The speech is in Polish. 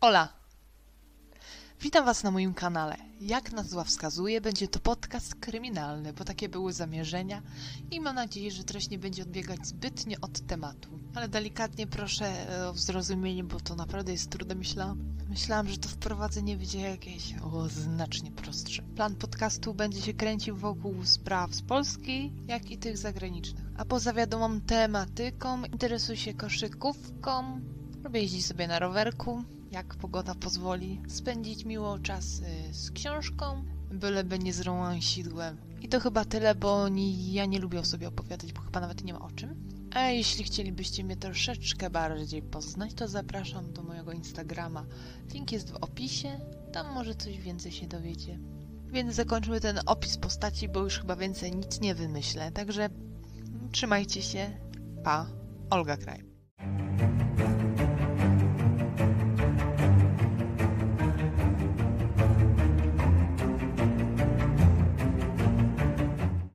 Ola! Witam Was na moim kanale. Jak nazwa wskazuje, będzie to podcast kryminalny, bo takie były zamierzenia i mam nadzieję, że treść nie będzie odbiegać zbytnio od tematu. Ale delikatnie proszę o zrozumienie, bo to naprawdę jest trudne. Myślałam, że to wprowadzenie będzie jakieś znacznie prostsze. Plan podcastu będzie się kręcił wokół spraw z Polski, jak i tych zagranicznych. A poza wiadomą tematyką interesuję się koszykówką, lubię jeździć sobie na rowerku, jak pogoda pozwoli, spędzić miło czas z książką, byleby nie z romansidłem. I to chyba tyle, bo ja nie lubię o sobie opowiadać, bo chyba nawet nie ma o czym. A jeśli chcielibyście mnie troszeczkę bardziej poznać, to zapraszam do mojego Instagrama. Link jest w opisie, tam może coś więcej się dowiecie. Więc zakończmy ten opis postaci, bo już chyba więcej nic nie wymyślę. Także trzymajcie się. Pa. Olga Kraj.